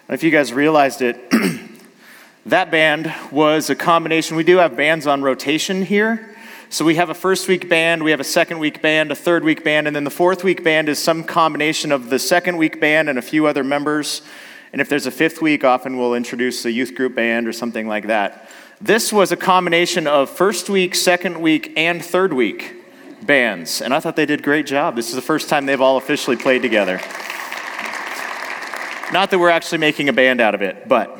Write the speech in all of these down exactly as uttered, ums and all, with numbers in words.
If you guys realized it, that band was a combination. We do have bands on rotation here. So we have a first week band, we have a second week band, a third week band, and then the fourth week band is some combination of the second week band and a few other members. And if there's a fifth week, often we'll introduce a youth group band or something like that. This was a combination of first week, second week, and third week bands. And I thought they did a great job. This is the first time they've all officially played together. Not that we're actually making a band out of it, but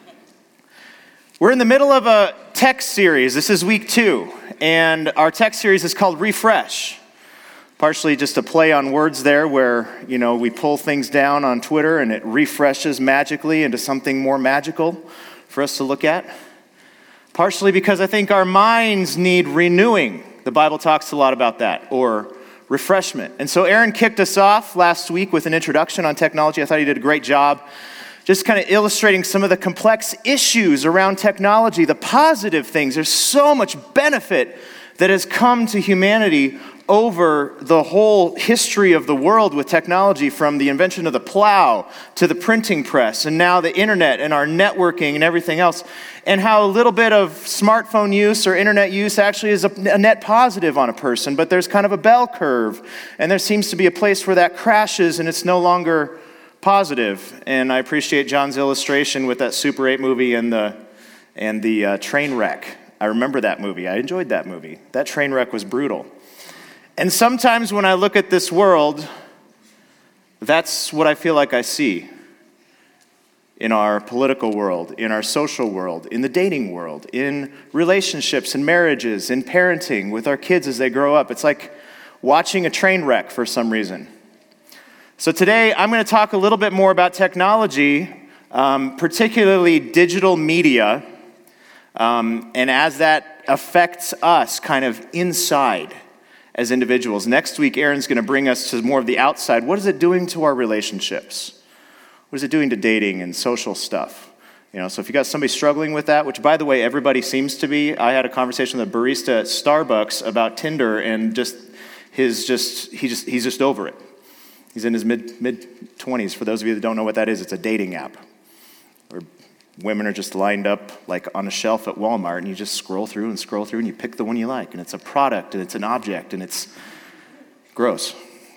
we're in the middle of a text series. This is week two, and our text series is called Refresh. Partially just a play on words there where, you know, we pull things down on Twitter and it refreshes magically into something more magical for us to look at. Partially because I think our minds need renewing. The Bible talks a lot about that, or refreshment. And so Aaron kicked us off last week with an introduction on technology. I thought he did a great job just kind of illustrating some of the complex issues around technology, the positive things. There's so much benefit that has come to humanity over the whole history of the world with technology, from the invention of the plow to the printing press, and now the internet and our networking and everything else, and how a little bit of smartphone use or internet use actually is a, a net positive on a person, but there's kind of a bell curve, and there seems to be a place where that crashes and it's no longer positive. And I appreciate John's illustration with that Super eight movie and the and the uh, train wreck. I remember that movie. I enjoyed that movie. That train wreck was brutal. And sometimes when I look at this world, that's what I feel like I see in our political world, in our social world, in the dating world, in relationships and marriages, in parenting with our kids as they grow up. It's like watching a train wreck for some reason. So today I'm going to talk a little bit more about technology, um, particularly digital media, um, and as that affects us kind of inside as individuals. Next week, Aaron's going to bring us to more of the outside. What is it doing to our relationships? What is it doing to dating and social stuff? You know, so if you got somebody struggling with that, which, by the way, everybody seems to be. I had a conversation with a barista at Starbucks about Tinder, and just his just he just he's just over it. He's in his mid mid twenties. For those of you that don't know what that is, it's a dating app where women are just lined up like on a shelf at Walmart, and you just scroll through and scroll through, and you pick the one you like, and it's a product, and it's an object, and it's gross.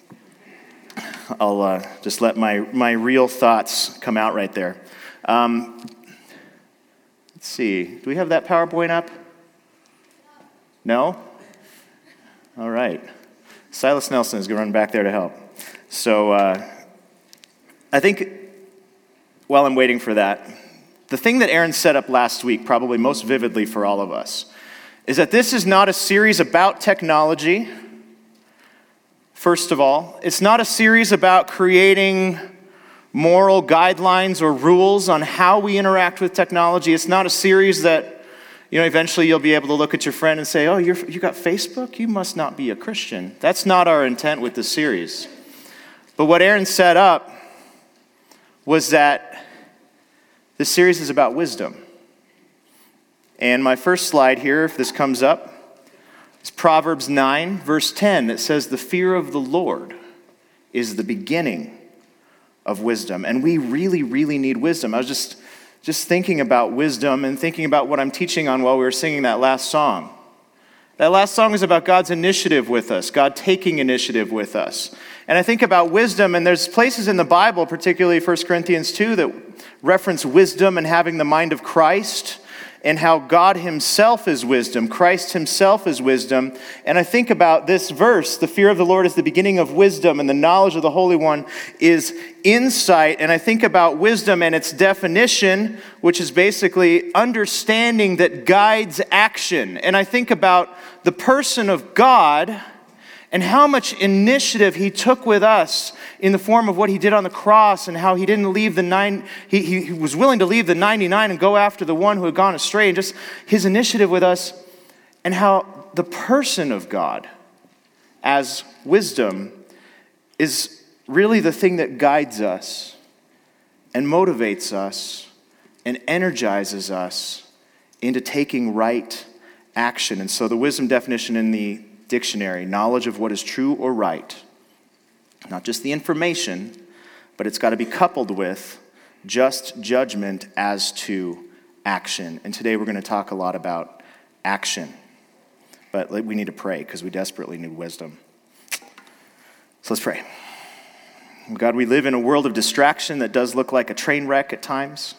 I'll uh, just let my, my real thoughts come out right there. Um, let's see. Do we have that PowerPoint up? No? All right. Silas Nelson is going to run back there to help. So uh, I think while I'm waiting for that, the thing that Aaron set up last week, probably most vividly for all of us, is that this is not a series about technology. First of all, it's not a series about creating moral guidelines or rules on how we interact with technology. It's not a series that, you know, eventually you'll be able to look at your friend and say, oh, you're, you got Facebook? You must not be a Christian. That's not our intent with this series. But what Aaron set up was that this series is about wisdom. And my first slide here, if this comes up, is Proverbs nine, verse ten. It says, the fear of the Lord is the beginning of wisdom. And we really, really need wisdom. I was just, just thinking about wisdom and thinking about what I'm teaching on while we were singing that last song. That last song is about God's initiative with us, God taking initiative with us. And I think about wisdom, and there's places in the Bible, particularly First Corinthians two, that reference wisdom and having the mind of Christ, and how God himself is wisdom, Christ himself is wisdom. And I think about this verse, the fear of the Lord is the beginning of wisdom, and the knowledge of the Holy One is insight. And I think about wisdom and its definition, which is basically understanding that guides action. And I think about the person of God and how much initiative he took with us in the form of what he did on the cross, and how he didn't leave the nine, he, he was willing to leave the ninety-nine and go after the one who had gone astray, and just his initiative with us, and how the person of God as wisdom is really the thing that guides us and motivates us and energizes us into taking right action. And so the wisdom definition in the dictionary, knowledge of what is true or right. Not just the information, but it's got to be coupled with just judgment as to action. And today we're going to talk a lot about action. But we need to pray because we desperately need wisdom. So let's pray. God, we live in a world of distraction that does look like a train wreck at times.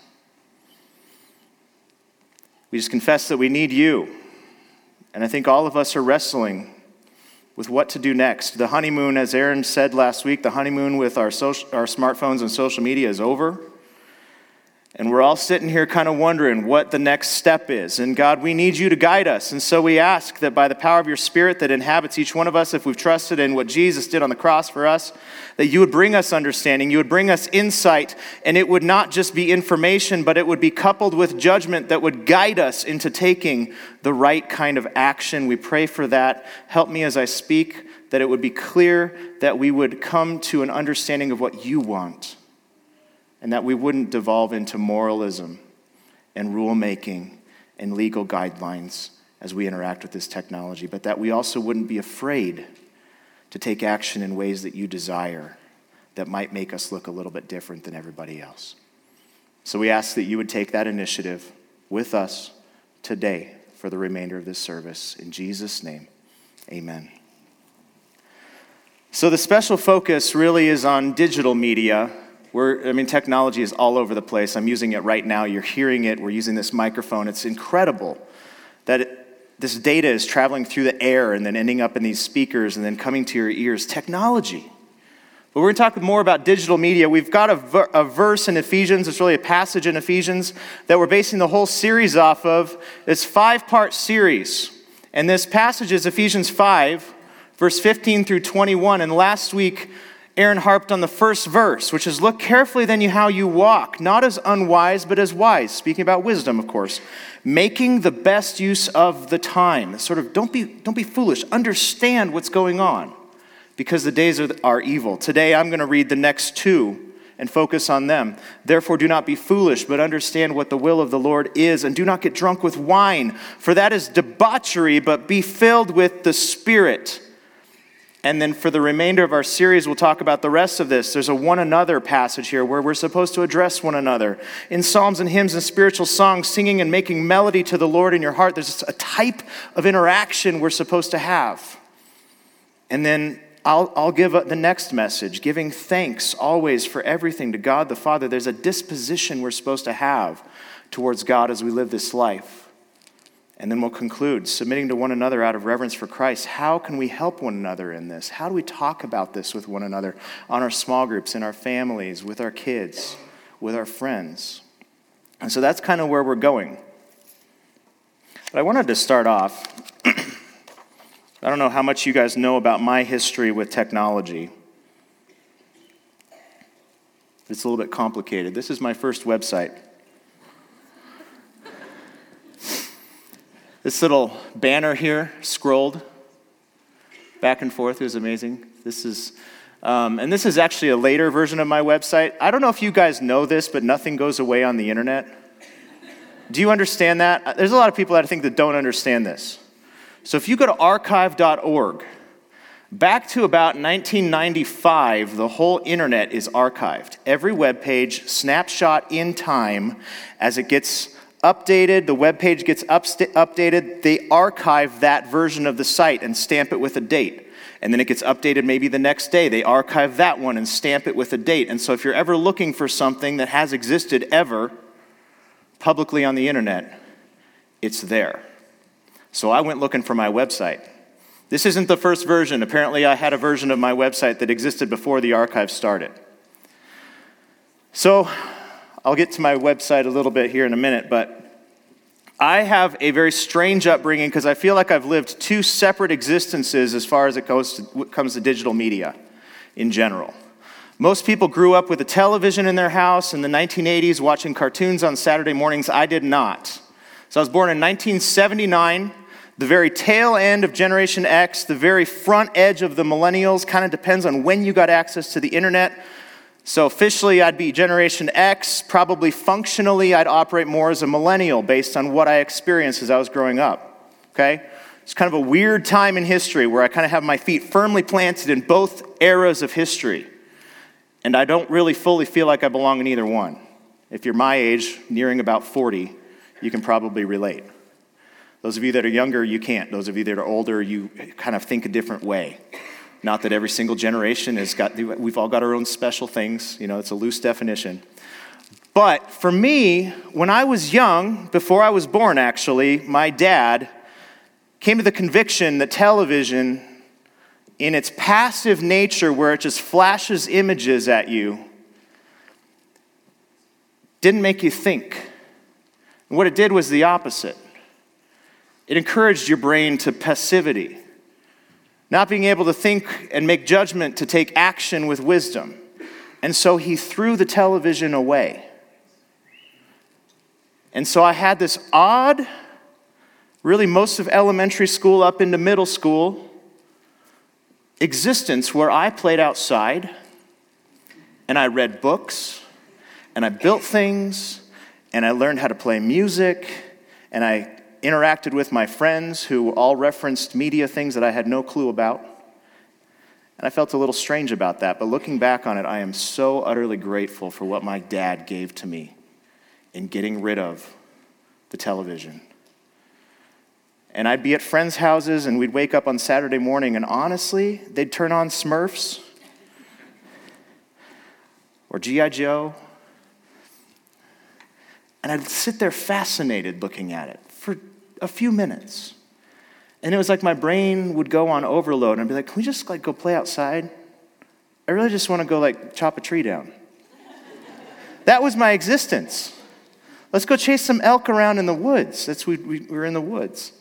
We just confess that we need you. And I think all of us are wrestling with what to do next. The honeymoon, as Aaron said last week, the honeymoon with our social, our smartphones and social media is over. And we're all sitting here kind of wondering what the next step is. And God, we need you to guide us. And so we ask that by the power of your Spirit that inhabits each one of us, if we've trusted in what Jesus did on the cross for us, that you would bring us understanding, you would bring us insight, and it would not just be information, but it would be coupled with judgment that would guide us into taking the right kind of action. We pray for that. Help me as I speak, that it would be clear that we would come to an understanding of what you want, and that we wouldn't devolve into moralism and rule-making and legal guidelines as we interact with this technology, but that we also wouldn't be afraid to take action in ways that you desire that might make us look a little bit different than everybody else. So we ask that you would take that initiative with us today for the remainder of this service. In Jesus' name, amen. So the special focus really is on digital media. We're, I mean, technology is all over the place. I'm using it right now. You're hearing it. We're using this microphone. It's incredible that it, this data is traveling through the air and then ending up in these speakers and then coming to your ears. Technology. But we're going to talk more about digital media. We've got a, ver- a verse in Ephesians. It's really a passage in Ephesians that we're basing the whole series off of. It's a five-part series. And this passage is Ephesians five, verse fifteen through twenty-one. And last week, Aaron harped on the first verse, which is, look carefully then you how you walk, not as unwise, but as wise. Speaking about wisdom, of course. Making the best use of the time. Sort of, don't be, don't be foolish. Understand what's going on, because the days are, are evil. Today, I'm going to read the next two and focus on them. Therefore, do not be foolish, but understand what the will of the Lord is, and do not get drunk with wine, for that is debauchery, but be filled with the Spirit. And then for the remainder of our series, we'll talk about the rest of this. There's a one another passage here where we're supposed to address one another. In psalms and hymns and spiritual songs, singing and making melody to the Lord in your heart, there's a type of interaction we're supposed to have. And then I'll, I'll give the next message, giving thanks always for everything to God the Father. There's a disposition we're supposed to have towards God as we live this life. And then we'll conclude, submitting to one another out of reverence for Christ. How can we help one another in this? How do we talk about this with one another on our small groups, in our families, with our kids, with our friends? And so that's kind of where we're going. But I wanted to start off. I don't know how much you guys know about my history with technology. It's a little bit complicated. This is my first website. This little banner here, scrolled back and forth, is amazing. This is, um, and this is actually a later version of my website. I don't know if you guys know this, but nothing goes away on the internet. Do you understand that? There's a lot of people that I think that don't understand this. So if you go to archive dot org, back to about nineteen ninety-five, the whole internet is archived. Every web page, snapshot in time, as it gets updated, the web page gets up, updated, they archive that version of the site and stamp it with a date. And then it gets updated maybe the next day. They archive that one and stamp it with a date. And so if you're ever looking for something that has existed ever publicly on the internet, it's there. So I went looking for my website. This isn't the first version. Apparently I had a version of my website that existed before the archive started. So I'll get to my website a little bit here in a minute, but I have a very strange upbringing because I feel like I've lived two separate existences as far as it goes to, comes to digital media in general. Most people grew up with a television in their house in the nineteen eighties watching cartoons on Saturday mornings. I did not. So I was born in nineteen seventy-nine, the very tail end of Generation X, the very front edge of the millennials. Kind of depends on when you got access to the internet. So officially, I'd be Generation X. Probably functionally, I'd operate more as a millennial based on what I experienced as I was growing up. Okay? It's kind of a weird time in history where I kind of have my feet firmly planted in both eras of history. And I don't really fully feel like I belong in either one. If you're my age, nearing about forty, you can probably relate. Those of you that are younger, you can't. Those of you that are older, you kind of think a different way. Not that every single generation has got, we've all got our own special things. You know, it's a loose definition. But for me, when I was young, before I was born actually, my dad came to the conviction that television, in its passive nature where it just flashes images at you, didn't make you think. And what it did was the opposite. It encouraged your brain to passivity, not being able to think and make judgment to take action with wisdom. And so he threw the television away. And so I had this odd, really most of elementary school up into middle school, existence where I played outside, and I read books, and I built things, and I learned how to play music, and I interacted with my friends who all referenced media things that I had no clue about. And I felt a little strange about that, but looking back on it, I am so utterly grateful for what my dad gave to me in getting rid of the television. And I'd be at friends' houses, and we'd wake up on Saturday morning, and honestly, they'd turn on Smurfs or G I Joe, and I'd sit there fascinated looking at it for a few minutes. And it was like my brain would go on overload, and I'd be like, can we just like go play outside? I really just want to go like chop a tree down. That was my existence. Let's go chase some elk around in the woods. That's we, we were in the woods.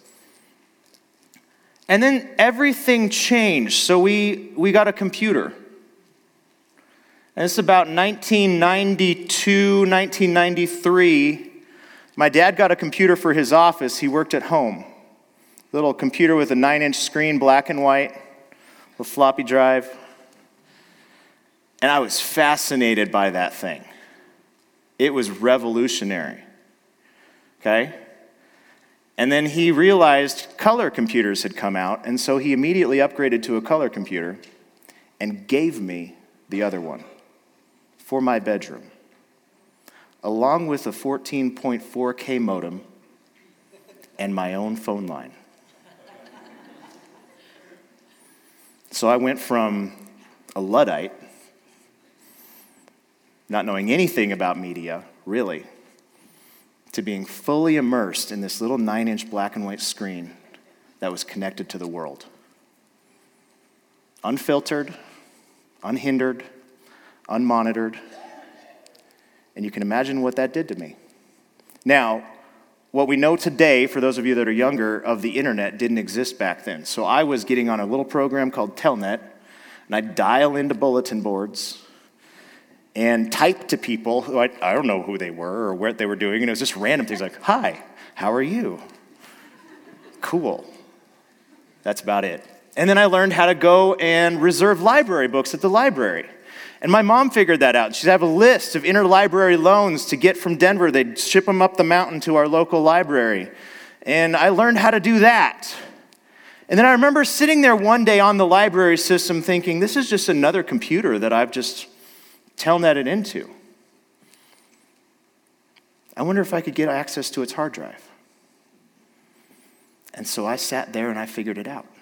And then everything changed. So we, we got a computer. And it's about nineteen ninety-two, nineteen ninety-three. My dad got a computer for his office. He worked at home. Little computer with a nine-inch screen, black and white, with floppy drive. And I was fascinated by that thing. It was revolutionary. Okay? And then he realized color computers had come out, and so he immediately upgraded to a color computer and gave me the other one for my bedroom, along with a fourteen point four K modem and my own phone line. So I went from a Luddite, not knowing anything about media, really, to being fully immersed in this little nine-inch black and white screen that was connected to the world. Unfiltered, unhindered, unmonitored. And you can imagine what that did to me. Now, what we know today, for those of you that are younger, of the internet didn't exist back then. So I was getting on a little program called Telnet, and I'd dial into bulletin boards and type to people who I, I don't know who they were or what they were doing, and it was just random things like, hi, how are you? Cool. That's about it. And then I learned how to go and reserve library books at the library. And my mom figured that out. She'd have a list of interlibrary loans to get from Denver. They'd ship them up the mountain to our local library. And I learned how to do that. And then I remember sitting there one day on the library system thinking, this is just another computer that I've just telnetted into. I wonder if I could get access to its hard drive. And so I sat there and I figured it out.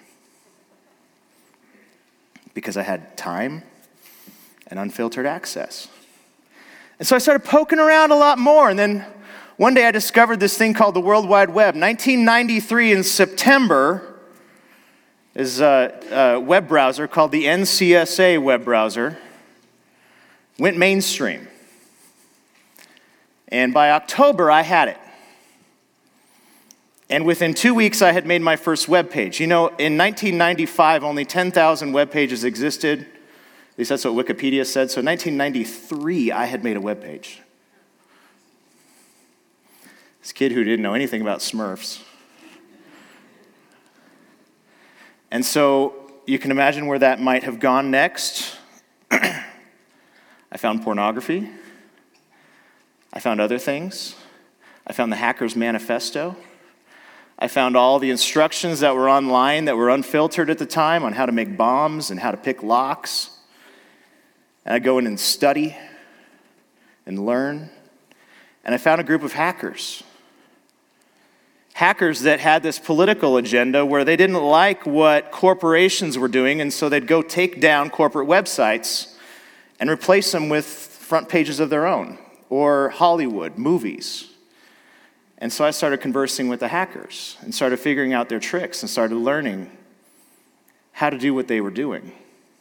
Because I had time and unfiltered access. And so I started poking around a lot more, and then one day I discovered this thing called the World Wide Web. nineteen ninety-three in September is a, a web browser called the N C S A web browser. Went mainstream. And by October, I had it. And within two weeks, I had made my first web page. You know, in nineteen ninety-five, only ten thousand web pages existed. At least that's what Wikipedia said. So in nineteen ninety-three, I had made a web page. This kid who didn't know anything about Smurfs. And so you can imagine where that might have gone next. I found pornography. I found other things. I found the Hacker's Manifesto. I found all the instructions that were online that were unfiltered at the time on how to make bombs and how to pick locks. And I'd go in and study and learn. And I found a group of hackers. Hackers that had this political agenda where they didn't like what corporations were doing, and so they'd go take down corporate websites and replace them with front pages of their own, or Hollywood movies. And so I started conversing with the hackers and started figuring out their tricks and started learning how to do what they were doing.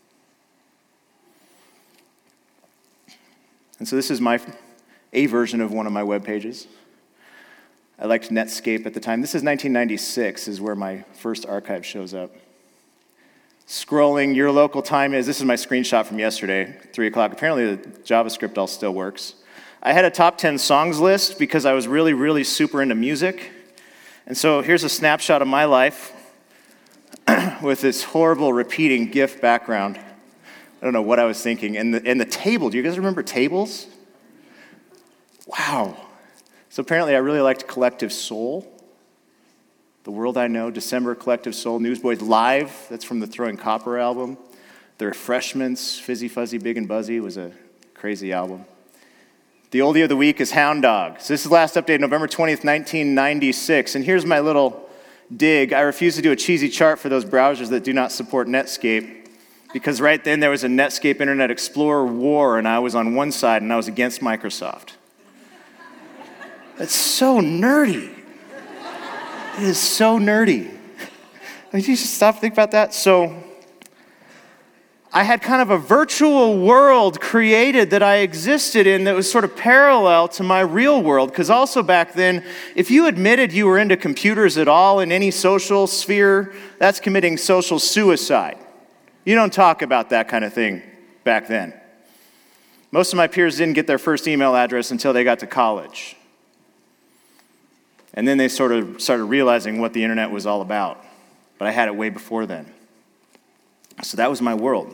And so this is my a version of one of my web pages. I liked Netscape at the time. This is nineteen ninety-six is where my first archive shows up. Scrolling, your local time is, this is my screenshot from yesterday, three o'clock. Apparently the JavaScript all still works. I had a top ten songs list because I was really, really super into music. And so here's a snapshot of my life with this horrible repeating GIF background. I don't know what I was thinking. And the, and the table, do you guys remember tables? Wow. So apparently I really liked Collective Soul. The World I Know, December, Collective Soul, Newsboys Live, that's from the Throwing Copper album. The Refreshments, Fizzy Fuzzy Big and Buzzy was a crazy album. The oldie of the week is Hound Dog. So this is the last update, November twentieth, nineteen ninety-six. And here's my little dig. I refuse to do a cheesy chart for those browsers that do not support Netscape, because right then there was a Netscape Internet Explorer war, and I was on one side and I was against Microsoft. That's so nerdy. It is so nerdy. Did you just stop and think about that? So I had kind of a virtual world created that I existed in that was sort of parallel to my real world, because also back then, if you admitted you were into computers at all in any social sphere, that's committing social suicide. You don't talk about that kind of thing back then. Most of my peers didn't get their first email address until they got to college. And then they sort of started realizing what the internet was all about. But I had it way before then. So that was my world.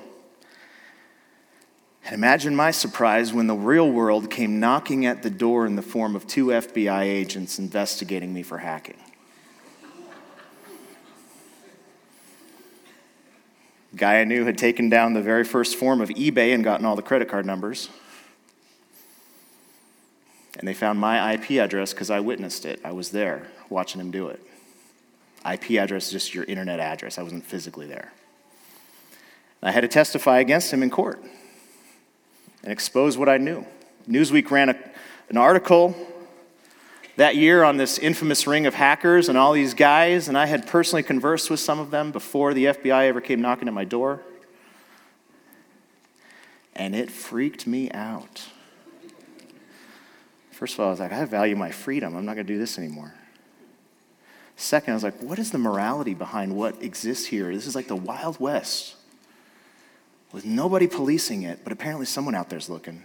And imagine my surprise when the real world came knocking at the door in the form of two F B I agents investigating me for hacking. The guy I knew had taken down the very first form of eBay and gotten all the credit card numbers. And they found my I P address because I witnessed it. I was there watching him do it. I P address is just your internet address. I wasn't physically there. And I had to testify against him in court and expose what I knew. Newsweek ran a, an article that year on this infamous ring of hackers and all these guys, and I had personally conversed with some of them before the F B I ever came knocking at my door. And it freaked me out. First of all, I was like, I value my freedom. I'm not going to do this anymore. Second, I was like, what is the morality behind what exists here? This is like the Wild West with nobody policing it, but apparently someone out there's looking.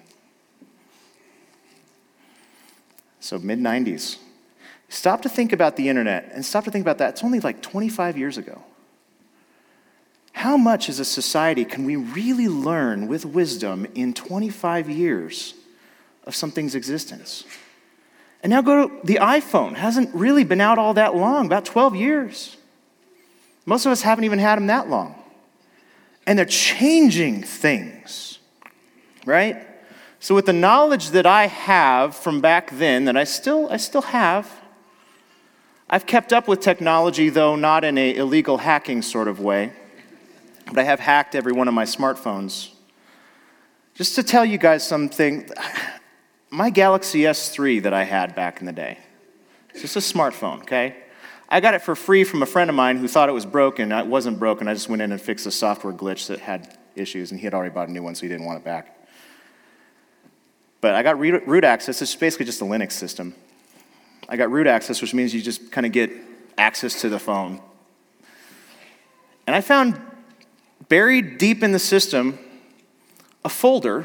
So mid nineties. Stop to think about the internet and stop to think about that. It's only like twenty-five years ago. How much as a society can we really learn with wisdom in twenty-five years of something's existence? And now go to the iPhone. Hasn't really been out all that long, about twelve years. Most of us haven't even had them that long. And they're changing things, right? So with the knowledge that I have from back then, that I still I still have, I've kept up with technology, though not in an illegal hacking sort of way. But I have hacked every one of my smartphones. Just to tell you guys something, my Galaxy S three that I had back in the day, it's just a smartphone, okay? I got it for free from a friend of mine who thought it was broken. It wasn't broken. I just went in and fixed a software glitch that had issues, and he had already bought a new one, so he didn't want it back. But I got root access. It's basically just a Linux system. I got root access, which means you just kind of get access to the phone. And I found buried deep in the system a folder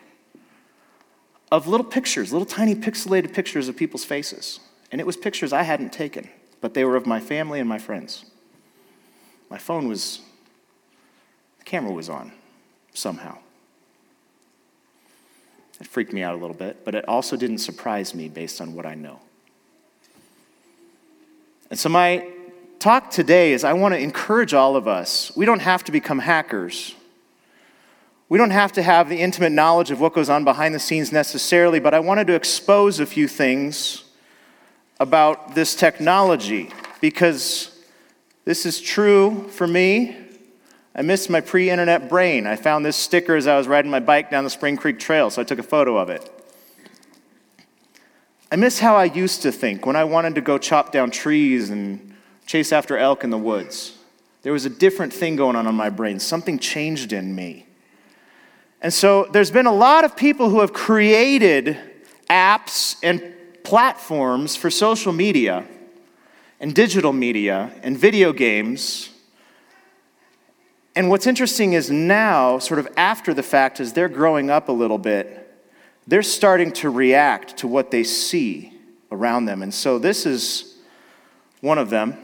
of little pictures, little tiny pixelated pictures of people's faces. And it was pictures I hadn't taken, but they were of my family and my friends. My phone was, the camera was on somehow. It freaked me out a little bit, but it also didn't surprise me based on what I know. And so my talk today is I want to encourage all of us. We don't have to become hackers. We don't have to have the intimate knowledge of what goes on behind the scenes necessarily, but I wanted to expose a few things about this technology because this is true for me. I missed my pre-internet brain. I found this sticker as I was riding my bike down the Spring Creek Trail, so I took a photo of it. I miss how I used to think when I wanted to go chop down trees and chase after elk in the woods. There was a different thing going on in my brain. Something changed in me. And so there's been a lot of people who have created apps and platforms for social media and digital media and video games. And what's interesting is now, sort of after the fact, as they're growing up a little bit, they're starting to react to what they see around them. And so this is one of them.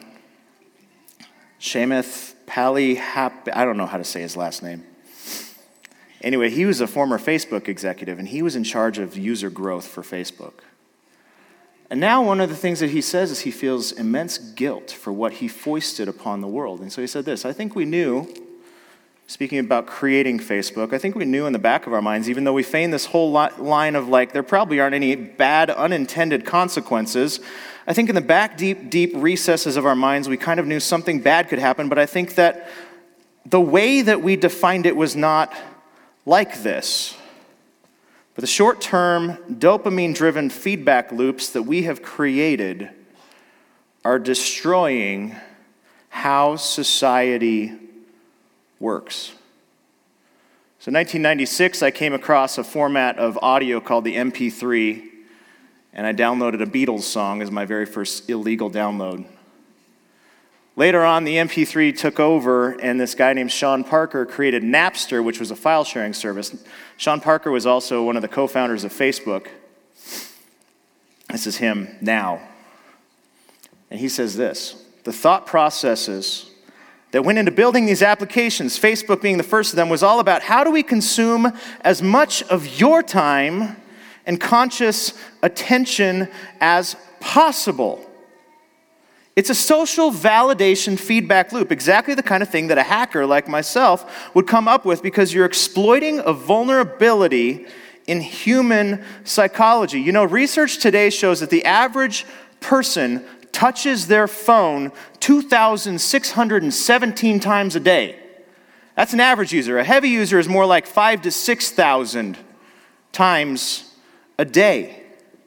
Chamath Palihapitiya, I don't know how to say his last name. Anyway, he was a former Facebook executive, and he was in charge of user growth for Facebook. And now one of the things that he says is he feels immense guilt for what he foisted upon the world. And so he said this, I think we knew, speaking about creating Facebook, I think we knew in the back of our minds, even though we feign this whole line of like, there probably aren't any bad unintended consequences, I think in the back deep, deep recesses of our minds, we kind of knew something bad could happen, but I think that the way that we defined it was not like this. But the short-term, dopamine-driven feedback loops that we have created are destroying how society works. So in nineteen ninety-six, I came across a format of audio called the M P three, and I downloaded a Beatles song as my very first illegal download. Later on, the M P three took over, and this guy named Sean Parker created Napster, which was a file-sharing service. Sean Parker was also one of the co-founders of Facebook. This is him now. And he says this, the thought processes that went into building these applications, Facebook being the first of them, was all about how do we consume as much of your time and conscious attention as possible. It's a social validation feedback loop, exactly the kind of thing that a hacker like myself would come up with because you're exploiting a vulnerability in human psychology. You know, research today shows that the average person touches their phone two thousand six hundred seventeen times a day. That's an average user. A heavy user is more like five to six thousand times a day.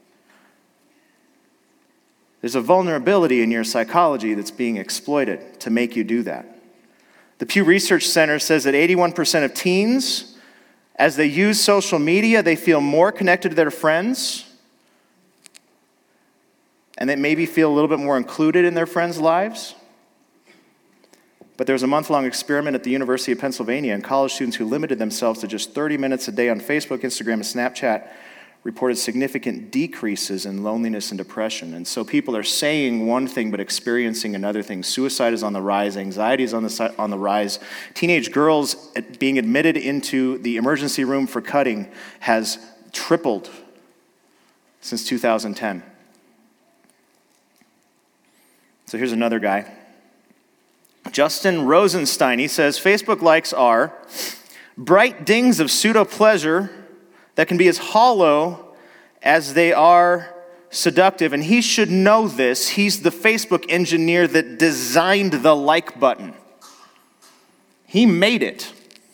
There's a vulnerability in your psychology that's being exploited to make you do that. The Pew Research Center says that eighty-one percent of teens, as they use social media, they feel more connected to their friends, and they maybe feel a little bit more included in their friends' lives. But there was a month-long experiment at the University of Pennsylvania, and college students who limited themselves to just thirty minutes a day on Facebook, Instagram, and Snapchat reported significant decreases in loneliness and depression. And so people are saying one thing but experiencing another thing. Suicide is on the rise. Anxiety is on the, on the rise. Teenage girls being admitted into the emergency room for cutting has tripled since two thousand ten. So here's another guy. Justin Rosenstein, he says, Facebook likes are bright dings of pseudo-pleasure that can be as hollow as they are seductive. And he should know this. He's the Facebook engineer that designed the like button. He made it.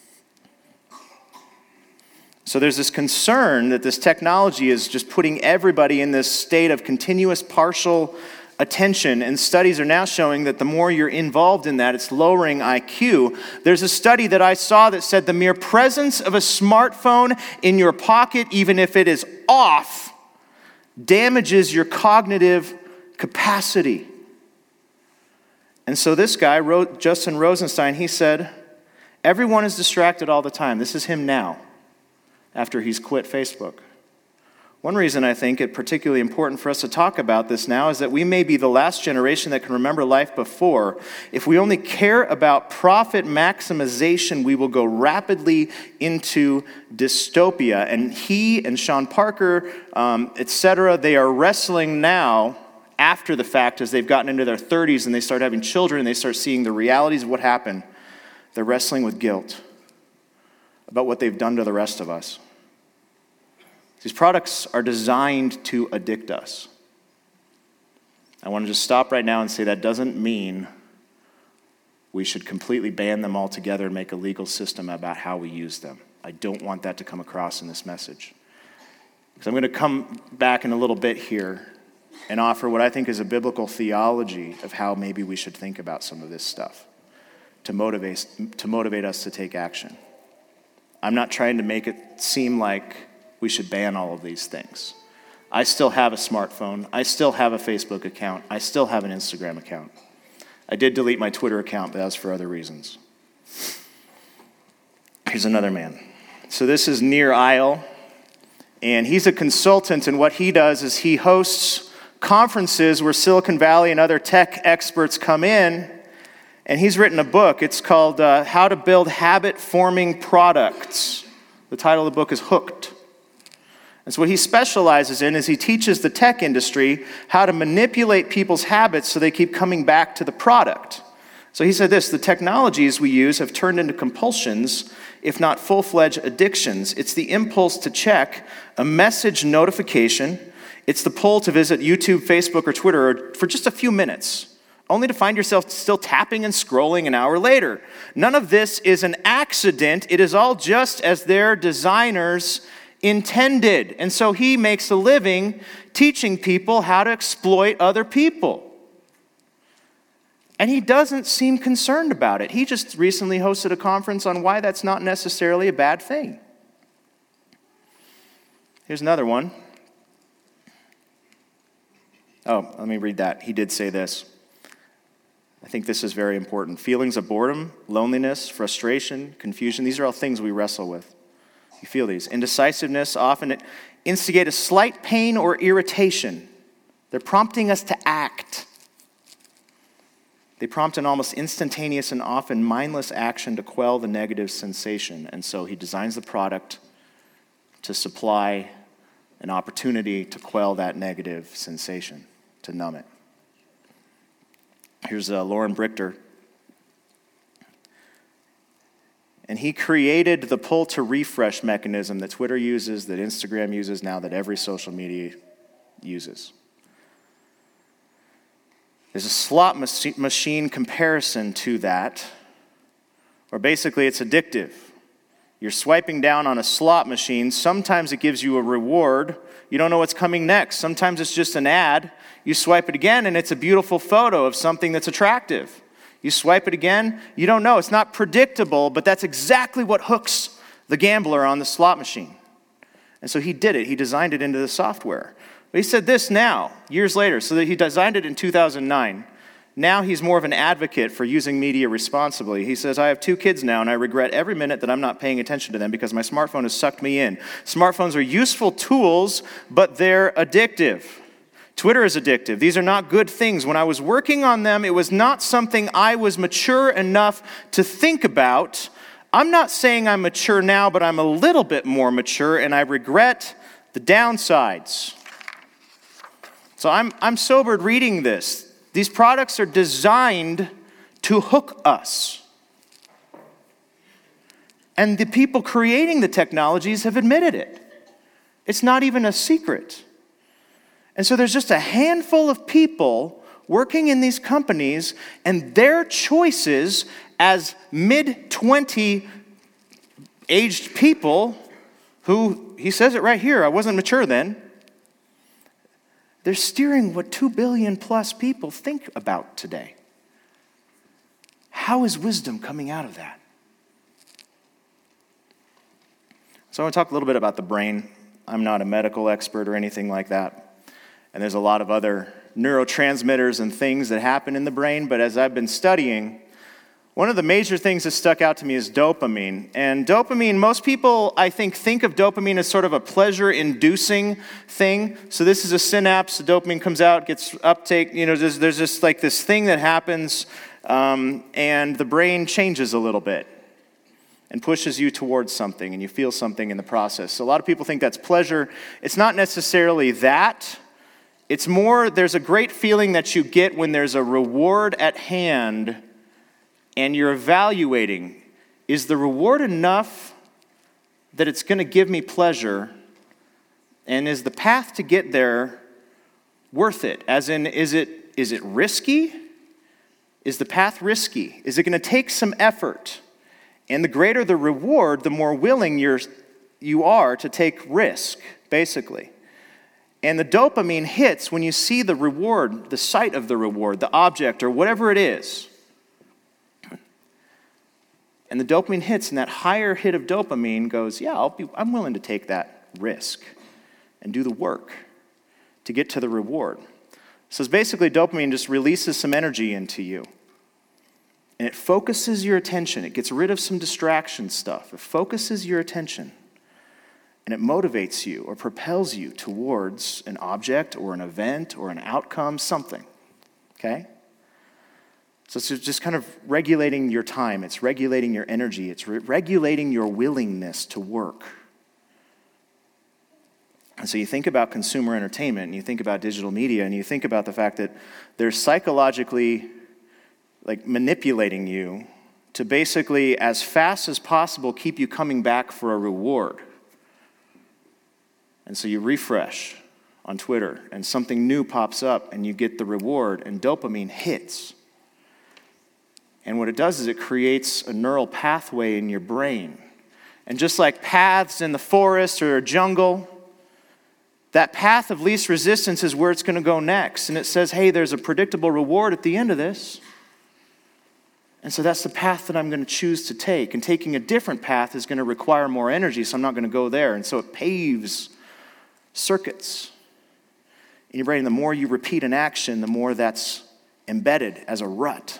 So there's this concern that this technology is just putting everybody in this state of continuous partial attention, and studies are now showing that the more you're involved in that, it's lowering I Q. There's a study that I saw that said the mere presence of a smartphone in your pocket, even if it is off, damages your cognitive capacity. And so this guy, Justin Rosenstein, he said, everyone is distracted all the time. This is him now, after he's quit Facebook. One reason I think it's particularly important for us to talk about this now is that we may be the last generation that can remember life before. If we only care about profit maximization, we will go rapidly into dystopia. And he and Sean Parker, um, et cetera, they are wrestling now after the fact as they've gotten into their thirties and they start having children and they start seeing the realities of what happened. They're wrestling with guilt about what they've done to the rest of us. These products are designed to addict us. I want to just stop right now and say that doesn't mean we should completely ban them altogether and make a legal system about how we use them. I don't want that to come across in this message. Because I'm going to come back in a little bit here and offer what I think is a biblical theology of how maybe we should think about some of this stuff to motivate, to motivate us to take action. I'm not trying to make it seem like we should ban all of these things. I still have a smartphone. I still have a Facebook account. I still have an Instagram account. I did delete my Twitter account, but that was for other reasons. Here's another man. So this is Nir Eyal, and he's a consultant, and what he does is he hosts conferences where Silicon Valley and other tech experts come in, and he's written a book. It's called uh, How to Build Habit-Forming Products. The title of the book is Hooked. And so what he specializes in is he teaches the tech industry how to manipulate people's habits so they keep coming back to the product. So he said this, the technologies we use have turned into compulsions, if not full-fledged addictions. It's the impulse to check a message notification. It's the pull to visit YouTube, Facebook, or Twitter for just a few minutes, only to find yourself still tapping and scrolling an hour later. None of this is an accident. It is all just as their designers intended. And so he makes a living teaching people how to exploit other people. And he doesn't seem concerned about it. He just recently hosted a conference on why that's not necessarily a bad thing. Here's another one. Oh, let me read that. He did say this. I think this is very important. Feelings of boredom, loneliness, frustration, confusion, these are all things we wrestle with. You feel these. Indecisiveness often instigate a slight pain or irritation. They're prompting us to act. They prompt an almost instantaneous and often mindless action to quell the negative sensation. And so he designs the product to supply an opportunity to quell that negative sensation, to numb it. Here's uh, Lauren Brichter. And he created the pull to refresh mechanism that Twitter uses, that Instagram uses now, that every social media uses. There's a slot machine comparison to that, where basically it's addictive. You're swiping down on a slot machine. Sometimes it gives you a reward. You don't know what's coming next. Sometimes it's just an ad. You swipe it again, and it's a beautiful photo of something that's attractive. You swipe it again, you don't know. It's not predictable, but that's exactly what hooks the gambler on the slot machine. And so he did it. He designed it into the software. But he said this now, years later, so that he designed it in two thousand nine. Now he's more of an advocate for using media responsibly. He says, I have two kids now, and I regret every minute that I'm not paying attention to them because my smartphone has sucked me in. Smartphones are useful tools, but they're addictive. Twitter is addictive. These are not good things. When I was working on them, it was not something I was mature enough to think about. I'm not saying I'm mature now, but I'm a little bit more mature, and I regret the downsides. So I'm, I'm sobered reading this. These products are designed to hook us. And the people creating the technologies have admitted it. It's not even a secret. And so there's just a handful of people working in these companies, and their choices as mid-twenty aged people who, he says it right here, I wasn't mature then, they're steering what two billion plus people think about today. How is wisdom coming out of that? So I want to talk a little bit about the brain. I'm not a medical expert or anything like that. And there's a lot of other neurotransmitters and things that happen in the brain. But as I've been studying, one of the major things that stuck out to me is dopamine. And dopamine, most people, I think, think of dopamine as sort of a pleasure-inducing thing. So this is a synapse. The dopamine comes out, gets uptake. You know, there's, there's just like this thing that happens, um, and the brain changes a little bit and pushes you towards something, and you feel something in the process. So a lot of people think that's pleasure. It's not necessarily that. It's more, there's a great feeling that you get when there's a reward at hand, and you're evaluating, is the reward enough that it's going to give me pleasure, and is the path to get there worth it? As in, is it is it risky? Is the path risky? Is it going to take some effort? And the greater the reward, the more willing you're, you are to take risk, basically. And the dopamine hits when you see the reward, the sight of the reward, the object, or whatever it is. And the dopamine hits, and that higher hit of dopamine goes, yeah, I'll be, I'm willing to take that risk and do the work to get to the reward. So it's basically dopamine just releases some energy into you. And it focuses your attention. It gets rid of some distraction stuff. It focuses your attention. And it motivates you or propels you towards an object or an event or an outcome, something. Okay? So it's just kind of regulating your time. It's regulating your energy. It's re- regulating your willingness to work. And so you think about consumer entertainment, and you think about digital media, and you think about the fact that they're psychologically like manipulating you to basically, as fast as possible, keep you coming back for a reward. And so you refresh on Twitter, and something new pops up, and you get the reward, and dopamine hits. And what it does is it creates a neural pathway in your brain. And just like paths in the forest or a jungle, that path of least resistance is where it's going to go next. And it says, hey, there's a predictable reward at the end of this. And so that's the path that I'm going to choose to take. And taking a different path is going to require more energy, so I'm not going to go there. And so it paves circuits in your brain. The more you repeat an action, the more that's embedded as a rut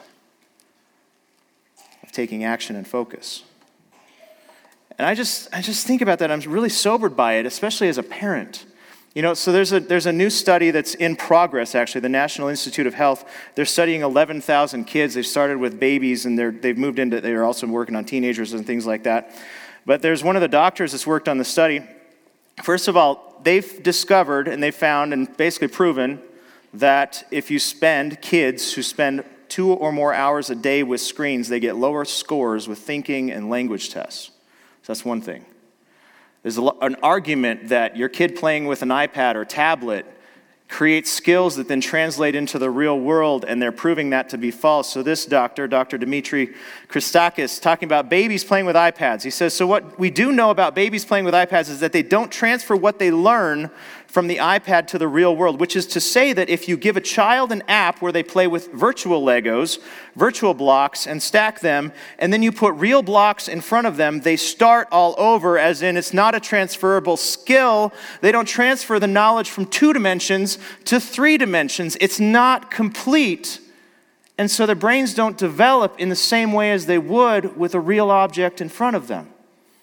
of taking action and focus. And I just I just think about that. I'm really sobered by it, especially as a parent. You know, so there's a there's a new study that's in progress, actually. The National Institute of Health, they're studying eleven thousand kids. They've started with babies, and they're, they've moved into, they're also working on teenagers and things like that. But there's one of the doctors that's worked on the study. First of all, they've discovered and they've found and basically proven that if you spend, kids who spend two or more hours a day with screens, they get lower scores with thinking and language tests. So that's one thing. There's an argument that your kid playing with an iPad or tablet creates skills that then translate into the real world, and they're proving that to be false. So this doctor, Doctor Dimitri Christakis, talking about babies playing with iPads. He says, so what we do know about babies playing with iPads is that they don't transfer what they learn from the iPad to the real world, which is to say that if you give a child an app where they play with virtual Legos, virtual blocks, and stack them, and then you put real blocks in front of them, they start all over, as in it's not a transferable skill. They don't transfer the knowledge from two dimensions to three dimensions. It's not complete. And so their brains don't develop in the same way as they would with a real object in front of them.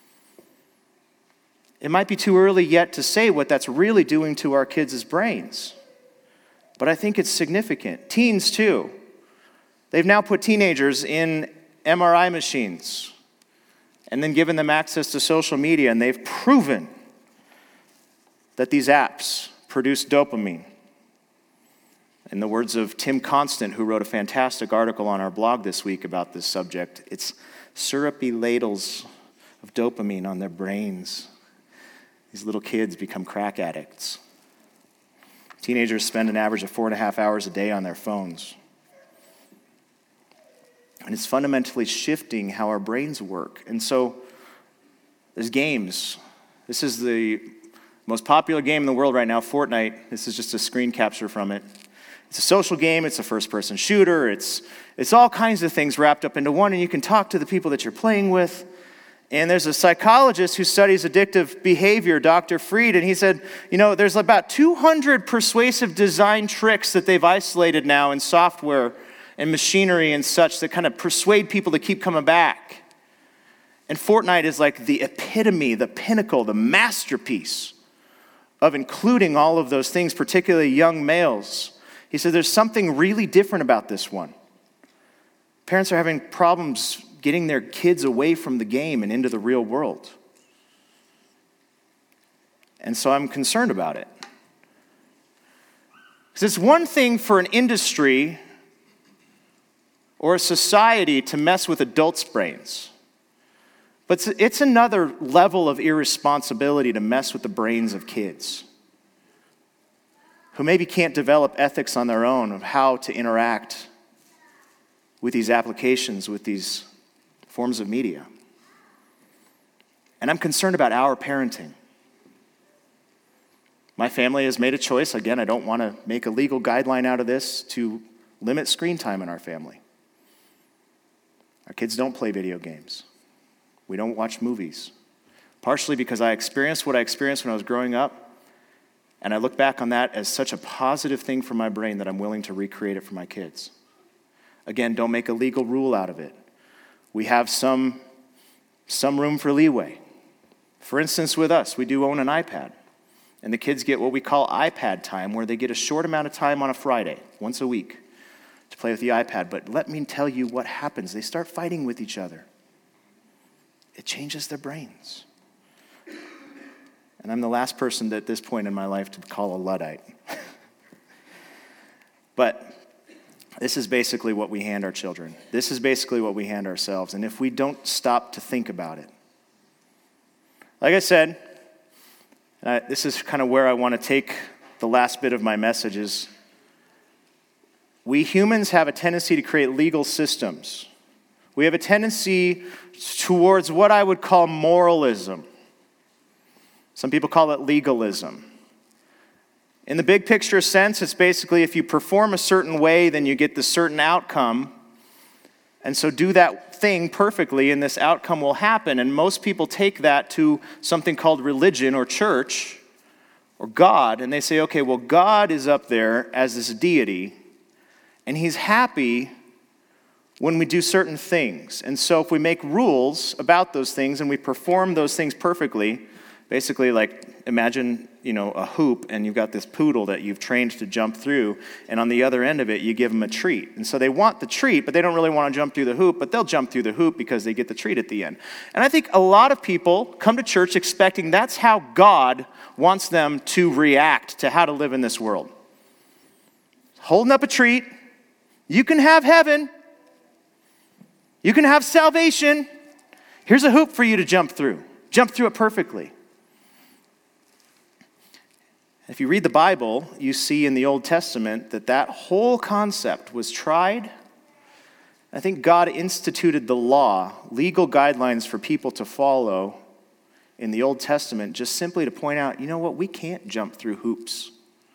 It might be too early yet to say what that's really doing to our kids' brains. But I think it's significant. Teens, too. They've now put teenagers in M R I machines and then given them access to social media, and they've proven that these apps produce dopamine. In the words of Tim Constant, who wrote a fantastic article on our blog this week about this subject, it's syrupy ladles of dopamine on their brains. These little kids become crack addicts. Teenagers spend an average of four and a half hours a day on their phones. And it's fundamentally shifting how our brains work. And so there's games. This is the most popular game in the world right now, Fortnite. This is just a screen capture from it. It's a social game. It's a first-person shooter. It's, it's all kinds of things wrapped up into one, and you can talk to the people that you're playing with. And there's a psychologist who studies addictive behavior, Doctor Fried, and he said, you know, there's about two hundred persuasive design tricks that they've isolated now in software and machinery and such that kind of persuade people to keep coming back. And Fortnite is like the epitome, the pinnacle, the masterpiece of including all of those things, particularly young males. He said there's something really different about this one. Parents are having problems getting their kids away from the game and into the real world. And so I'm concerned about it. Because it's one thing for an industry or a society to mess with adults' brains. But it's, it's another level of irresponsibility to mess with the brains of kids who maybe can't develop ethics on their own of how to interact with these applications, with these forms of media. And I'm concerned about our parenting. My family has made a choice. Again, I don't want to make a legal guideline out of this to limit screen time in our family. Our kids don't play video games. We don't watch movies. Partially because I experienced what I experienced when I was growing up, and I look back on that as such a positive thing for my brain that I'm willing to recreate it for my kids. Again, don't make a legal rule out of it. We have some, some room for leeway. For instance, with us, we do own an iPad. And the kids get what we call iPad time, where they get a short amount of time on a Friday, once a week, to play with the iPad. But let me tell you what happens. They start fighting with each other. It changes their brains. And I'm the last person at this point in my life to call a Luddite. But this is basically what we hand our children. This is basically what we hand ourselves. And if we don't stop to think about it, like I said, and I, this is kind of where I want to take the last bit of my message is, we humans have a tendency to create legal systems. We have a tendency towards what I would call moralism. Some people call it legalism. In the big picture sense, it's basically if you perform a certain way, then you get this certain outcome. And so do that thing perfectly, and this outcome will happen. And most people take that to something called religion or church or God, and they say, okay, well, God is up there as this deity, and he's happy when we do certain things. And so if we make rules about those things and we perform those things perfectly, basically like imagine, you know, a hoop, and you've got this poodle that you've trained to jump through, and on the other end of it, you give them a treat. And so they want the treat, but they don't really want to jump through the hoop, but they'll jump through the hoop because they get the treat at the end. And I think a lot of people come to church expecting that's how God wants them to react to how to live in this world. Holding up a treat, you can have heaven, you can have salvation, here's a hoop for you to jump through. Jump through it perfectly. If you read the Bible, you see in the Old Testament that that whole concept was tried. I think God instituted the law, legal guidelines for people to follow in the Old Testament, just simply to point out, you know what, we can't jump through hoops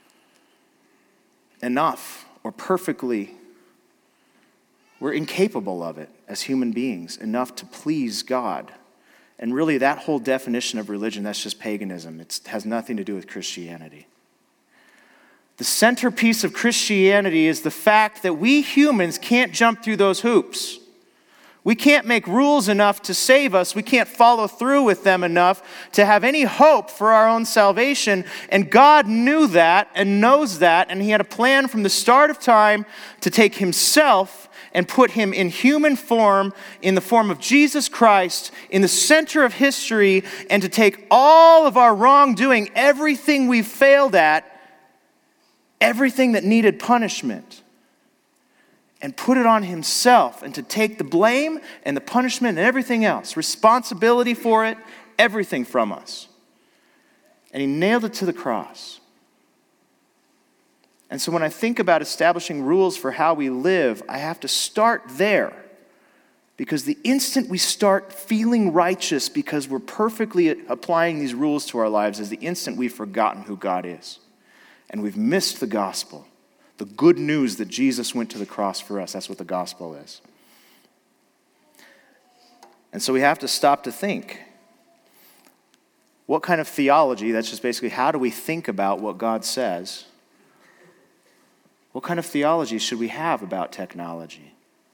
enough or perfectly. We're incapable of it as human beings, enough to please God. And really, that whole definition of religion, that's just paganism. It has nothing to do with Christianity. The centerpiece of Christianity is the fact that we humans can't jump through those hoops. We can't make rules enough to save us. We can't follow through with them enough to have any hope for our own salvation. And God knew that and knows that, and he had a plan from the start of time to take himself and put him in human form, in the form of Jesus Christ, in the center of history, and to take all of our wrongdoing, everything we've failed at, everything that needed punishment, and put it on himself, and to take the blame and the punishment and everything else, responsibility for it, everything from us. And he nailed it to the cross. And so when I think about establishing rules for how we live, I have to start there. Because the instant we start feeling righteous because we're perfectly applying these rules to our lives is the instant we've forgotten who God is. And we've missed the gospel. The good news that Jesus went to the cross for us. That's what the gospel is. And so we have to stop to think. What kind of theology, that's just basically how do we think about what God says? What kind of theology should we have about technology?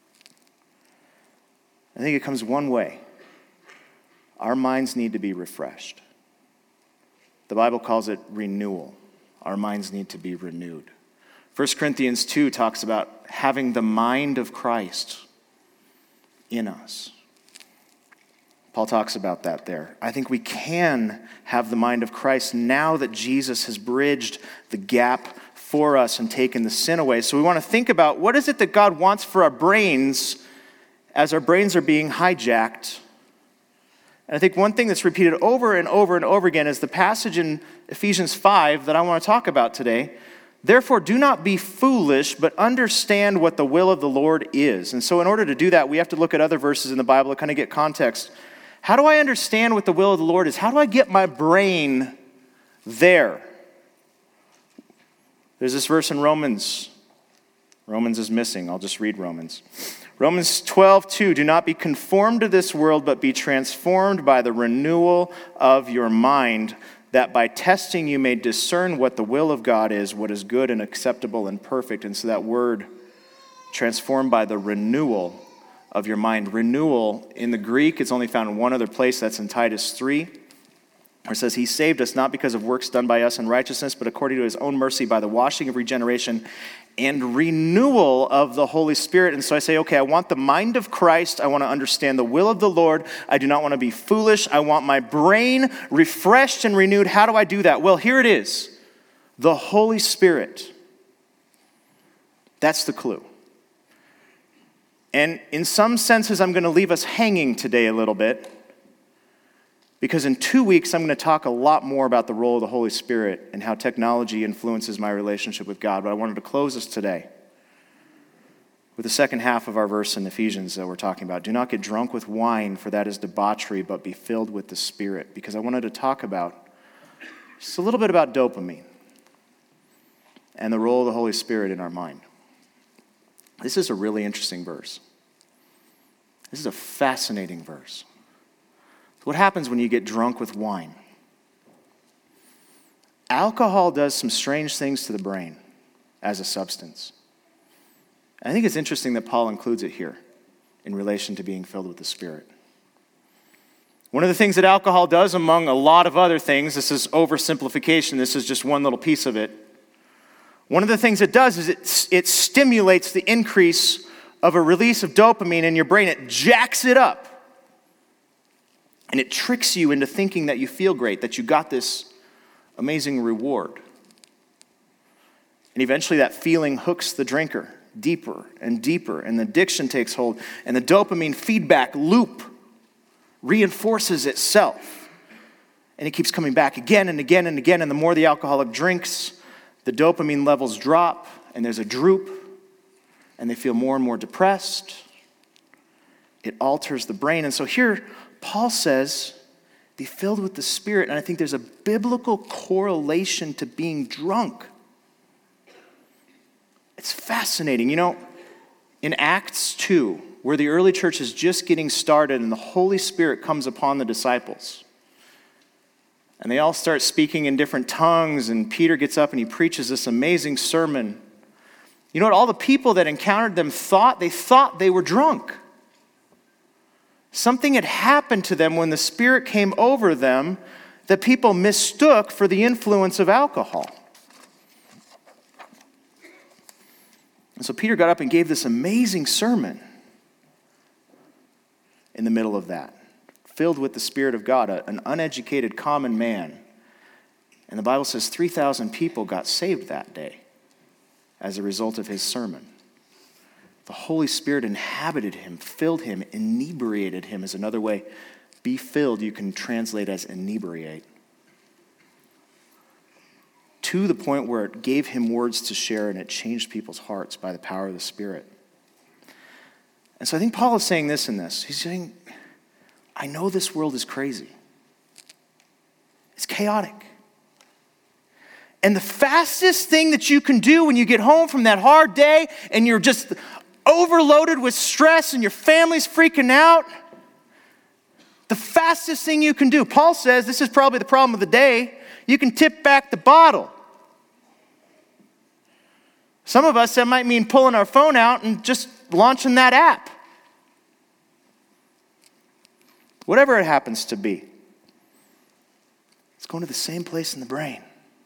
I think it comes one way. Our minds need to be refreshed. The Bible calls it renewal. Our minds need to be renewed. First Corinthians two talks about having the mind of Christ in us. Paul talks about that there. I think we can have the mind of Christ now that Jesus has bridged the gap for us and taken the sin away. So we want to think about what is it that God wants for our brains as our brains are being hijacked And I think one thing that's repeated over and over and over again is the passage in Ephesians five that I want to talk about today. Therefore, do not be foolish, but understand what the will of the Lord is. And so in order to do that, we have to look at other verses in the Bible to kind of get context. How do I understand what the will of the Lord is? How do I get my brain there? There's this verse in Romans. Romans is missing. I'll just read Romans. Romans twelve two, do not be conformed to this world, but be transformed by the renewal of your mind, that by testing you may discern what the will of God is, what is good and acceptable and perfect. And so that word, transformed by the renewal of your mind. Renewal, in the Greek, it's only found in one other place. That's in Titus three, where it says, he saved us not because of works done by us in righteousness, but according to his own mercy by the washing of regeneration and renewal of the Holy Spirit. And so I say, okay, I want the mind of Christ. I want to understand the will of the Lord. I do not want to be foolish. I want my brain refreshed and renewed. How do I do that? Well, here it is. The Holy Spirit. That's the clue. And in some senses, I'm going to leave us hanging today a little bit, because in two weeks, I'm going to talk a lot more about the role of the Holy Spirit and how technology influences my relationship with God. But I wanted to close this today with the second half of our verse in Ephesians that we're talking about. Do not get drunk with wine, for that is debauchery, but be filled with the Spirit. Because I wanted to talk about just a little bit about dopamine and the role of the Holy Spirit in our mind. This is a really interesting verse. This is a fascinating verse. What happens when you get drunk with wine? Alcohol does some strange things to the brain as a substance. I think it's interesting that Paul includes it here in relation to being filled with the Spirit. One of the things that alcohol does, among a lot of other things, this is oversimplification, this is just one little piece of it. One of the things it does is it, it stimulates the increase of a release of dopamine in your brain. It jacks it up. And it tricks you into thinking that you feel great, that you got this amazing reward. And eventually that feeling hooks the drinker deeper and deeper, and the addiction takes hold, and the dopamine feedback loop reinforces itself. And it keeps coming back again and again and again, and the more the alcoholic drinks, the dopamine levels drop, and there's a droop, and they feel more and more depressed. It alters the brain. And so here, Paul says, be filled with the Spirit. And I think there's a biblical correlation to being drunk. It's fascinating. You know, in Acts two, where the early church is just getting started and the Holy Spirit comes upon the disciples, and they all start speaking in different tongues, and Peter gets up and he preaches this amazing sermon. You know what? All the people that encountered them thought, they thought they were drunk. Something had happened to them when the Spirit came over them that people mistook for the influence of alcohol. And so Peter got up and gave this amazing sermon in the middle of that, filled with the Spirit of God, an uneducated common man. And the Bible says three thousand people got saved that day as a result of his sermon. The Holy Spirit inhabited him, filled him, inebriated him is another way. Be filled, you can translate as inebriate. To the point where it gave him words to share and it changed people's hearts by the power of the Spirit. And so I think Paul is saying this in this. He's saying, I know this world is crazy. It's chaotic. And the fastest thing that you can do when you get home from that hard day and you're just overloaded with stress and your family's freaking out, the fastest thing you can do, Paul says, this is probably the problem of the day, you can tip back the bottle. Some of us, that might mean pulling our phone out and just launching that app. Whatever it happens to be. It's going to the same place in the brain.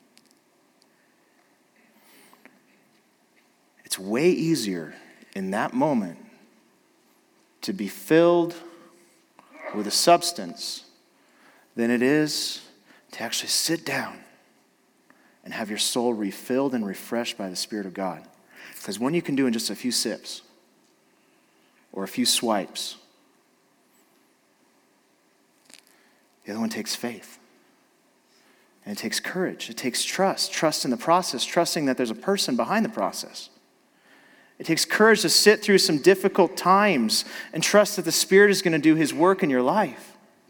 It's way easier in that moment to be filled with a substance than it is to actually sit down and have your soul refilled and refreshed by the Spirit of God. Because one you can do in just a few sips or a few swipes. The other one takes faith. And it takes courage. It takes trust. Trust in the process, trusting that there's a person behind the process. It takes courage to sit through some difficult times and trust that the Spirit is going to do his work in your life.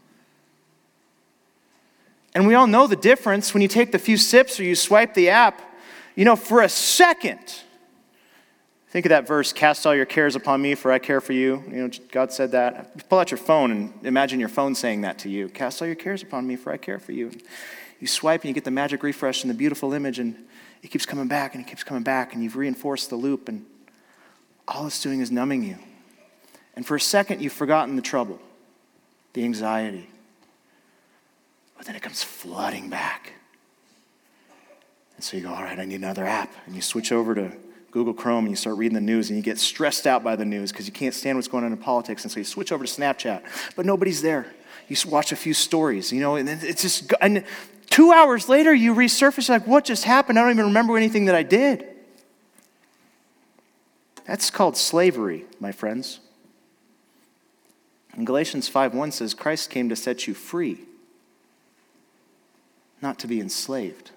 And we all know the difference when you take the few sips or you swipe the app. You know, for a second, think of that verse, cast all your cares upon me, for I care for you. You know, God said that. Pull out your phone and imagine your phone saying that to you. Cast all your cares upon me, for I care for you. You swipe and you get the magic refresh and the beautiful image, and it keeps coming back and it keeps coming back, and you've reinforced the loop, and all it's doing is numbing you. And for a second, you've forgotten the trouble, the anxiety. But then it comes flooding back. And so you go, all right, I need another app. And you switch over to Google Chrome and you start reading the news, and you get stressed out by the news because you can't stand what's going on in politics. And so you switch over to Snapchat, but nobody's there. You watch a few stories, you know, and then it's just, and two hours later you resurface, like, what just happened? I don't even remember anything that I did. That's called slavery, my friends. And Galatians five one says, Christ came to set you free, not to be enslaved.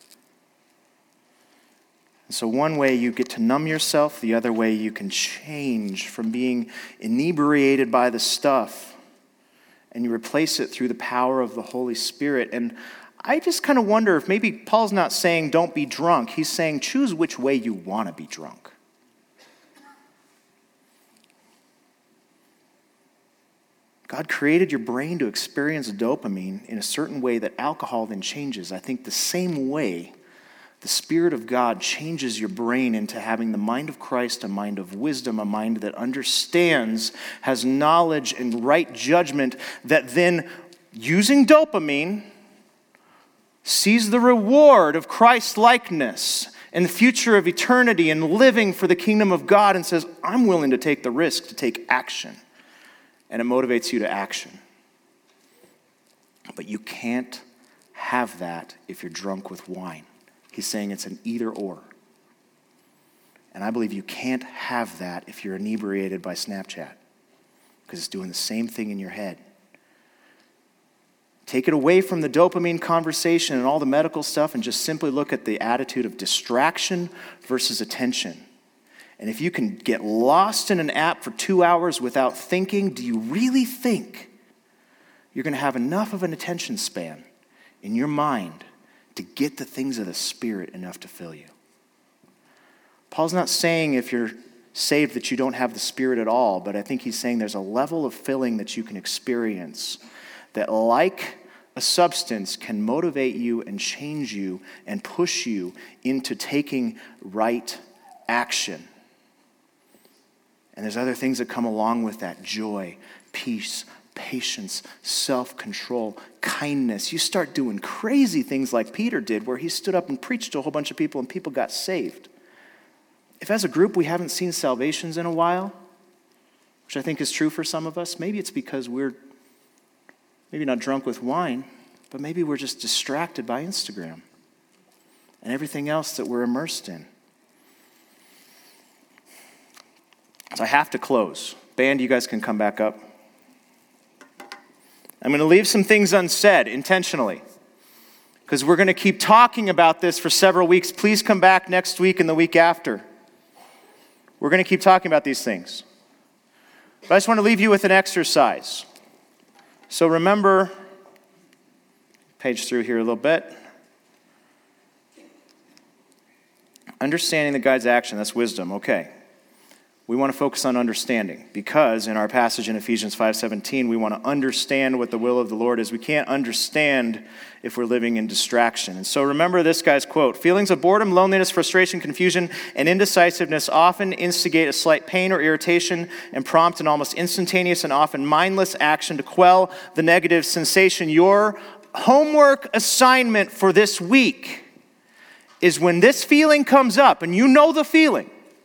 And so one way you get to numb yourself, the other way you can change from being inebriated by the stuff, and you replace it through the power of the Holy Spirit. And I just kind of wonder if maybe Paul's not saying don't be drunk. He's saying choose which way you want to be drunk. God created your brain to experience dopamine in a certain way that alcohol then changes. I think the same way the Spirit of God changes your brain into having the mind of Christ, a mind of wisdom, a mind that understands, has knowledge and right judgment, that then, using dopamine, sees the reward of Christ-likeness and the future of eternity and living for the kingdom of God, and says, I'm willing to take the risk to take action. And it motivates you to action. But you can't have that if you're drunk with wine. He's saying it's an either or. And I believe you can't have that if you're inebriated by Snapchat, because it's doing the same thing in your head. Take it away from the dopamine conversation and all the medical stuff and just simply look at the attitude of distraction versus attention. And if you can get lost in an app for two hours without thinking, do you really think you're going to have enough of an attention span in your mind to get the things of the Spirit enough to fill you? Paul's not saying if you're saved that you don't have the Spirit at all, but I think he's saying there's a level of filling that you can experience that, like a substance, can motivate you and change you and push you into taking right action. And there's other things that come along with that: joy, peace, patience, self-control, kindness. You start doing crazy things like Peter did, where he stood up and preached to a whole bunch of people and people got saved. If as a group we haven't seen salvations in a while, which I think is true for some of us, maybe it's because we're maybe not drunk with wine, but maybe we're just distracted by Instagram and everything else that we're immersed in. So I have to close. Band, you guys can come back up. I'm going to leave some things unsaid intentionally, because we're going to keep talking about this for several weeks. Please come back next week and the week after. We're going to keep talking about these things. But I just want to leave you with an exercise. So remember, page through here a little bit. Understanding the guide's action, that's wisdom. Okay. We want to focus on understanding, because in our passage in Ephesians five seventeen, we want to understand what the will of the Lord is. We can't understand if we're living in distraction. And so remember this guy's quote: feelings of boredom, loneliness, frustration, confusion, and indecisiveness often instigate a slight pain or irritation and prompt an almost instantaneous and often mindless action to quell the negative sensation. Your homework assignment for this week is, when this feeling comes up, and you know the feeling,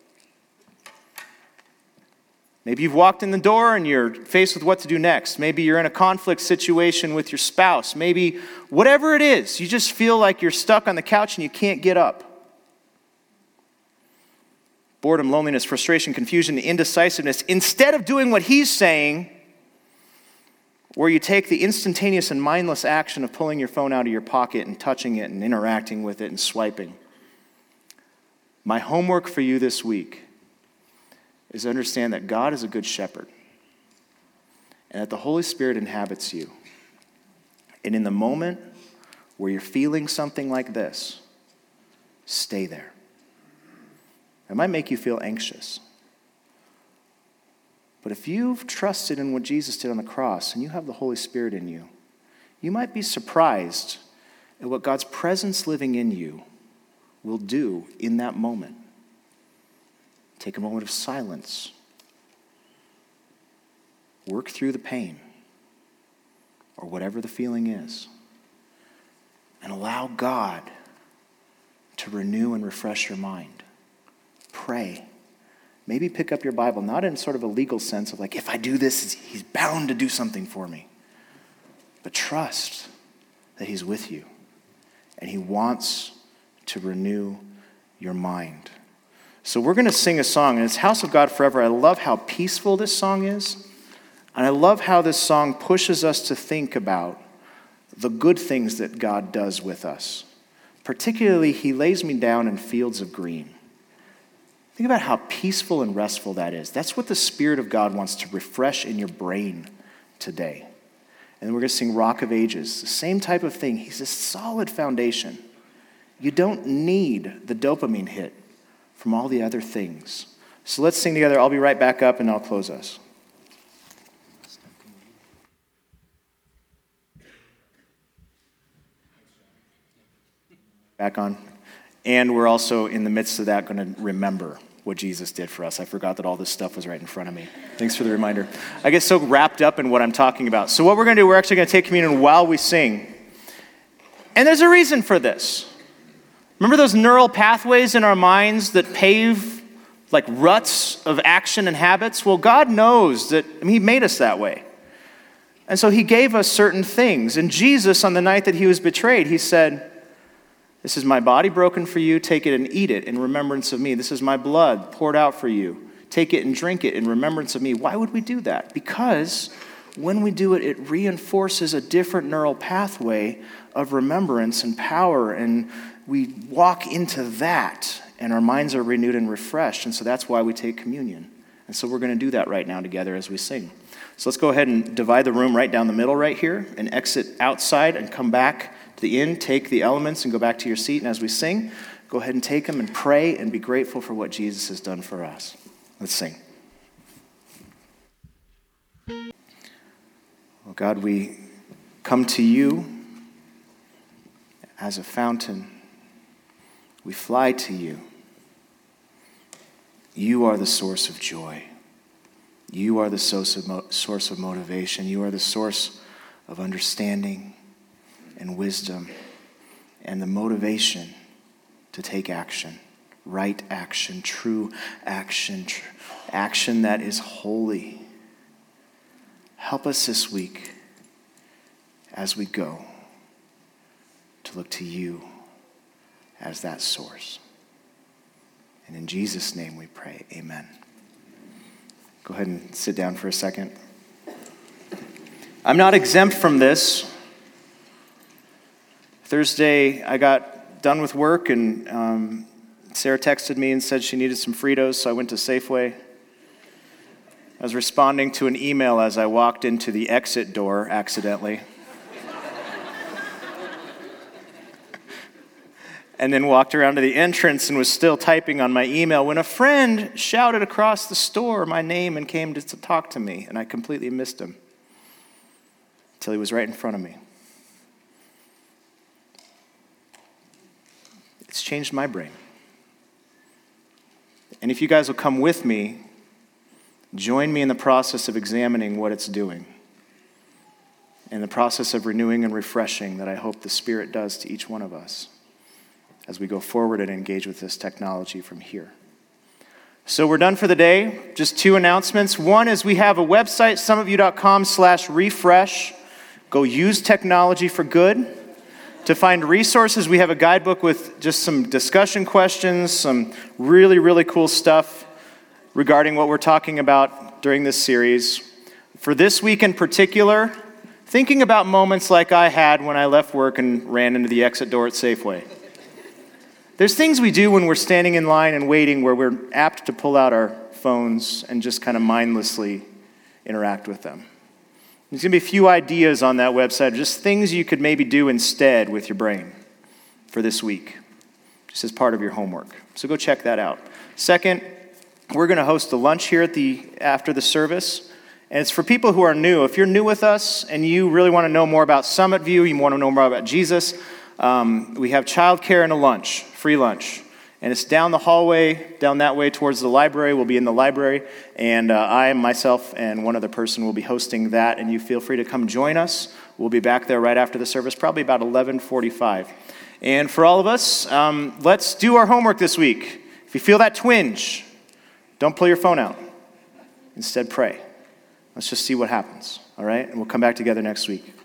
maybe you've walked in the door and you're faced with what to do next. Maybe you're in a conflict situation with your spouse. Maybe whatever it is, you just feel like you're stuck on the couch and you can't get up. Boredom, loneliness, frustration, confusion, indecisiveness. Instead of doing what he's saying, where you take the instantaneous and mindless action of pulling your phone out of your pocket and touching it and interacting with it and swiping. My homework for you this week is to understand that God is a good shepherd and that the Holy Spirit inhabits you. And in the moment where you're feeling something like this, stay there. It might make you feel anxious. But if you've trusted in what Jesus did on the cross and you have the Holy Spirit in you, you might be surprised at what God's presence living in you will do in that moment. Take a moment of silence. Work through the pain or whatever the feeling is, and allow God to renew and refresh your mind. Pray. Maybe pick up your Bible, not in sort of a legal sense of like, if I do this, he's bound to do something for me. But trust that he's with you, and he wants to renew your mind. So we're going to sing a song, and it's House of God Forever. I love how peaceful this song is, and I love how this song pushes us to think about the good things that God does with us. Particularly, he lays me down in fields of green. Think about how peaceful and restful that is. That's what the Spirit of God wants to refresh in your brain today. And then we're going to sing Rock of Ages. The same type of thing. He's a solid foundation. You don't need the dopamine hit from all the other things. So let's sing together. I'll be right back up and I'll close us. Back on. And we're also in the midst of that going to remember what Jesus did for us. I forgot that all this stuff was right in front of me. Thanks for the reminder. I get so wrapped up in what I'm talking about. So what we're going to do, we're actually going to take communion while we sing. And there's a reason for this. Remember those neural pathways in our minds that pave like ruts of action and habits? Well, God knows that, I mean, he made us that way. And so he gave us certain things. And Jesus, on the night that he was betrayed, he said, "This is my body broken for you. Take it and eat it in remembrance of me. This is my blood poured out for you. Take it and drink it in remembrance of me." Why would we do that? Because when we do it, it reinforces a different neural pathway of remembrance and power, and we walk into that, and our minds are renewed and refreshed, and so that's why we take communion. And so we're going to do that right now together as we sing. So let's go ahead and divide the room right down the middle right here, and exit outside and come back to the inn, take the elements and go back to your seat. And as we sing, go ahead and take them and pray and be grateful for what Jesus has done for us. Let's sing. Oh God, we come to you as a fountain. We fly to you. You are the source of joy. You are the source of, mo- source of motivation. You are the source of understanding and wisdom and the motivation to take action, right action, true action, tr- action that is holy. Help us this week as we go to look to you as that source. And in Jesus' name we pray, amen. Go ahead and sit down for a second. I'm not exempt from this. Thursday, I got done with work, and um, Sarah texted me and said she needed some Fritos, so I went to Safeway. I was responding to an email as I walked into the exit door accidentally. And then walked around to the entrance and was still typing on my email when a friend shouted across the store my name and came to talk to me, and I completely missed him until he was right in front of me. It's changed my brain. And if you guys will come with me, join me in the process of examining what it's doing, in the process of renewing and refreshing that I hope the Spirit does to each one of us as we go forward and engage with this technology from here. So we're done for the day. Just two announcements. One is we have a website, summitview.com slash refresh. Go use technology for good. To find resources, we have a guidebook with just some discussion questions, some really, really cool stuff regarding what we're talking about during this series. For this week in particular, thinking about moments like I had when I left work and ran into the exit door at Safeway. There's things we do when we're standing in line and waiting where we're apt to pull out our phones and just kind of mindlessly interact with them. There's going to be a few ideas on that website, just things you could maybe do instead with your brain for this week, just as part of your homework. So go check that out. Second, we're going to host a lunch here at the after the service, and it's for people who are new. If you're new with us and you really want to know more about Summit View, you want to know more about Jesus, um, we have childcare and a lunch, free lunch. And it's down the hallway, down that way towards the library. We'll be in the library. And uh, I, myself, and one other person will be hosting that. And you feel free to come join us. We'll be back there right after the service, probably about eleven forty-five. And for all of us, um, let's do our homework this week. If you feel that twinge, don't pull your phone out. Instead, pray. Let's just see what happens, all right? And we'll come back together next week.